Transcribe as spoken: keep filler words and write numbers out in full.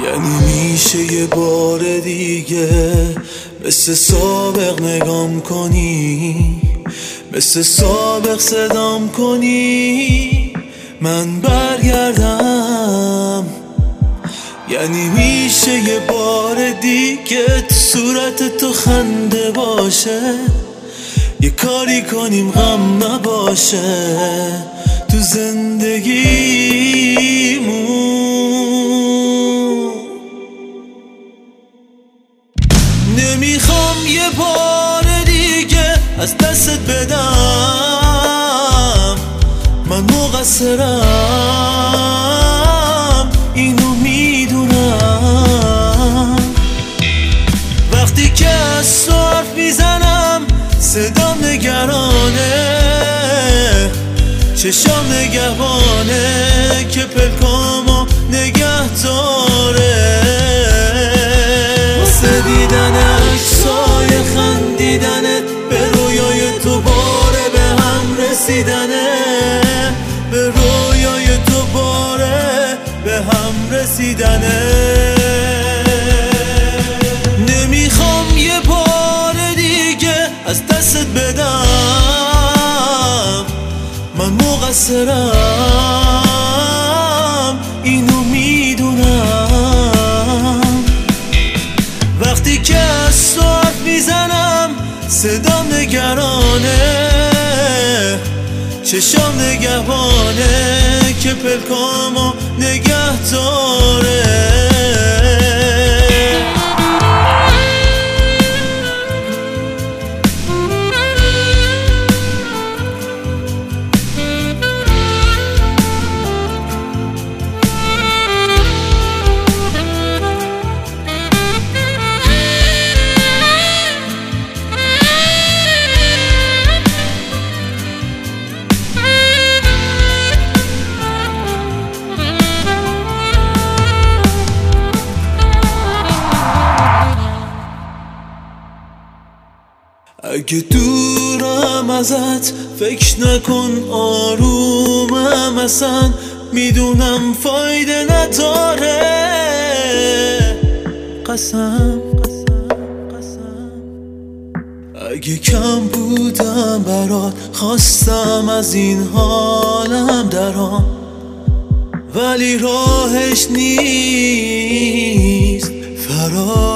یعنی میشه یه بار دیگه مثل سابق نگام کنی، مثل سابق صدام کنی من برگردم. یعنی میشه یه بار دیگه تو صورت تو خنده باشه، یه کاری کنیم غم نباشه تو زندگیمون. نمیخوام یه بار دیگه از دستت بدم، من مقصرم اینو میدونم. وقتی که از تو حرف میزنم صدام نگرانه، چشام نگهبانه که پلکامو نگه داره. واسه دیدن عکسای خندیدنت، به رویای تو باره به هم رسیدنه، به رویای تو باره به هم رسیدنه. نمیخوام یه بار دیگه از دستت بدم، من مقصرم اینو میدونم. وقتی که از تو حرف میزنم صدام نگرانه، چشام نگهبانه که پلکامو نگه داره. اگه دورم ازت فکر نکن آرومم اصلا، میدونم فایده نداره. قسم اگه کم بودم برات خواستم از این حالم درام، ولی راهش نیست فرار.